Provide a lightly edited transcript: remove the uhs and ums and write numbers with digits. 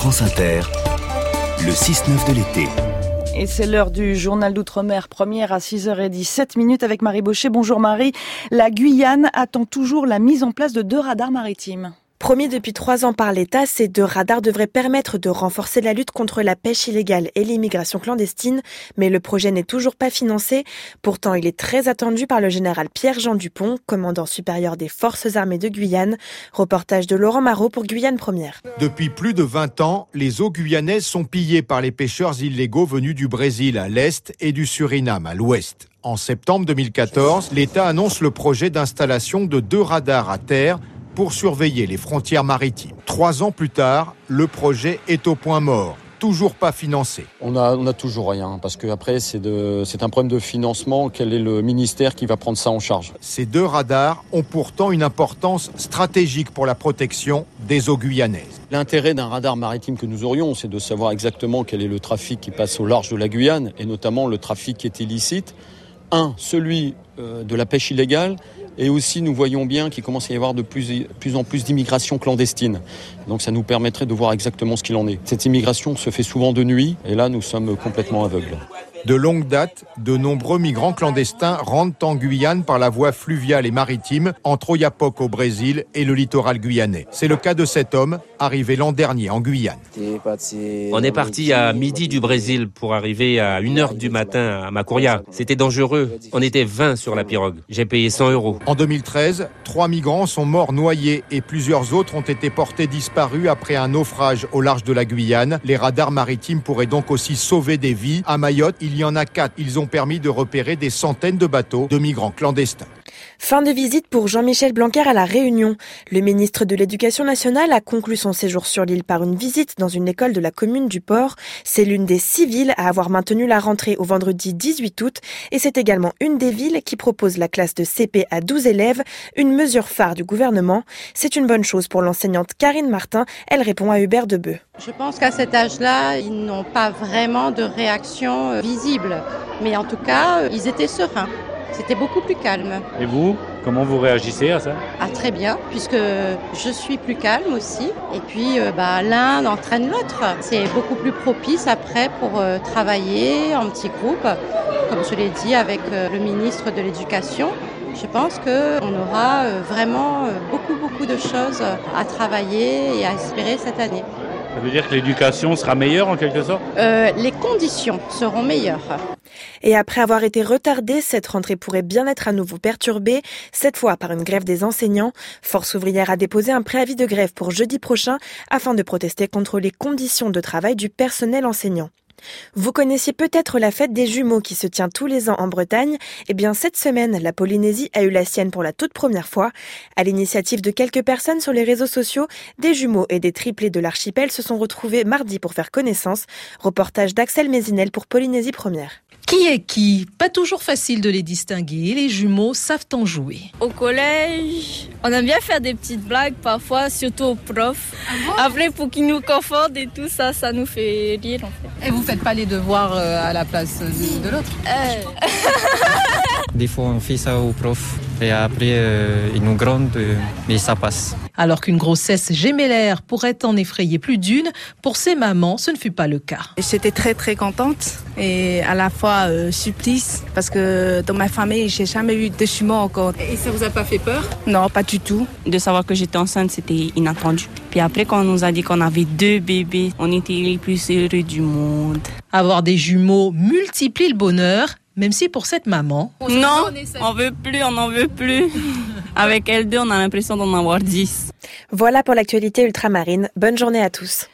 France Inter, le 6-9 de l'été. Et c'est l'heure du journal d'Outre-mer, première à 6h17 avec Marie Baucher. Bonjour Marie. La Guyane attend toujours la mise en place de 2 radars maritimes. Promis depuis 3 ans par l'État, ces 2 radars devraient permettre de renforcer la lutte contre la pêche illégale et l'immigration clandestine, mais le projet n'est toujours pas financé. Pourtant, il est très attendu par le général Pierre-Jean Dupont, commandant supérieur des Forces armées de Guyane. Reportage de Laurent Marot pour Guyane Première. Depuis plus de 20 ans, les eaux guyanaises sont pillées par les pêcheurs illégaux venus du Brésil à l'est et du Suriname à l'ouest. En septembre 2014, l'État annonce le projet d'installation de 2 radars à terre pour surveiller les frontières maritimes. 3 ans plus tard, le projet est au point mort, toujours pas financé. On a toujours rien, parce que après c'est un problème de financement. Quel est le ministère qui va prendre ça en charge ? Ces 2 radars ont pourtant une importance stratégique pour la protection des eaux guyanaises. L'intérêt d'un radar maritime que nous aurions, c'est de savoir exactement quel est le trafic qui passe au large de la Guyane, et notamment le trafic qui est illicite. Celui de la pêche illégale, et aussi nous voyons bien qu'il commence à y avoir de plus en plus d'immigration clandestine. Donc ça nous permettrait de voir exactement ce qu'il en est. Cette immigration se fait souvent de nuit, et là nous sommes complètement aveugles. De longue date, de nombreux migrants clandestins rentrent en Guyane par la voie fluviale et maritime entre Oiapoque au Brésil et le littoral guyanais. C'est le cas de cet homme, arrivé l'an dernier en Guyane. On est parti à midi du Brésil pour arriver à 1h du matin à Macouria. C'était dangereux. On était 20 sur la pirogue. J'ai payé 100 €. En 2013, 3 migrants sont morts noyés et plusieurs autres ont été portés disparus après un naufrage au large de la Guyane. Les radars maritimes pourraient donc aussi sauver des vies. À Mayotte, il y en a 4. Ils ont permis de repérer des centaines de bateaux de migrants clandestins. Fin de visite pour Jean-Michel Blanquer à La Réunion. Le ministre de l'Éducation nationale a conclu son séjour sur l'île par une visite dans une école de la commune du Port. C'est l'une des 6 villes à avoir maintenu la rentrée au vendredi 18 août et c'est également une des villes qui propose la classe de CP à 12 élèves, une mesure phare du gouvernement. C'est une bonne chose pour l'enseignante Karine Martin. Elle répond à Hubert Debeu. Je pense qu'à cet âge-là, ils n'ont pas vraiment de réaction visible. Mais en tout cas, ils étaient sereins. C'était beaucoup plus calme. Et vous, comment vous réagissez à ça ? Très bien, puisque je suis plus calme aussi. Et puis, l'un entraîne l'autre. C'est beaucoup plus propice après pour travailler en petits groupes, comme je l'ai dit avec le ministre de l'Éducation. Je pense qu'on aura vraiment beaucoup de choses à travailler et à espérer cette année. Ça veut dire que l'éducation sera meilleure en quelque sorte ? Les conditions seront meilleures. Et après avoir été retardée, cette rentrée pourrait bien être à nouveau perturbée, cette fois par une grève des enseignants. Force ouvrière a déposé un préavis de grève pour jeudi prochain afin de protester contre les conditions de travail du personnel enseignant. Vous connaissiez peut-être la fête des jumeaux qui se tient tous les ans en Bretagne. Eh bien, cette semaine, la Polynésie a eu la sienne pour la toute première fois. À l'initiative de quelques personnes sur les réseaux sociaux, des jumeaux et des triplés de l'archipel se sont retrouvés mardi pour faire connaissance. Reportage d'Axel Mézinel pour Polynésie Première. Qui est qui ? Pas toujours facile de les distinguer. Les jumeaux savent en jouer. Au collège, on aime bien faire des petites blagues parfois, surtout aux profs. Après, pour qu'ils nous confortent et tout ça, ça nous fait rire en fait. Et vous faites pas les devoirs à la place de l'autre ? Des fois, on fait ça aux profs et après, ils nous grondent, mais ça passe. Alors qu'une grossesse gémellaire pourrait en effrayer plus d'une, pour ces mamans, ce ne fut pas le cas. J'étais très contente et à la fois supplice parce que dans ma famille, j'ai jamais eu de jumeaux encore. Et ça vous a pas fait peur ? Non, pas du tout. De savoir que j'étais enceinte, c'était inattendu. Puis après, quand on nous a dit qu'on avait 2 bébés, on était les plus heureux du monde. Avoir des jumeaux multiplie le bonheur, même si pour cette maman... Non, on n'en veut plus. Avec L2, on a l'impression d'en avoir 10. Voilà pour l'actualité ultramarine. Bonne journée à tous.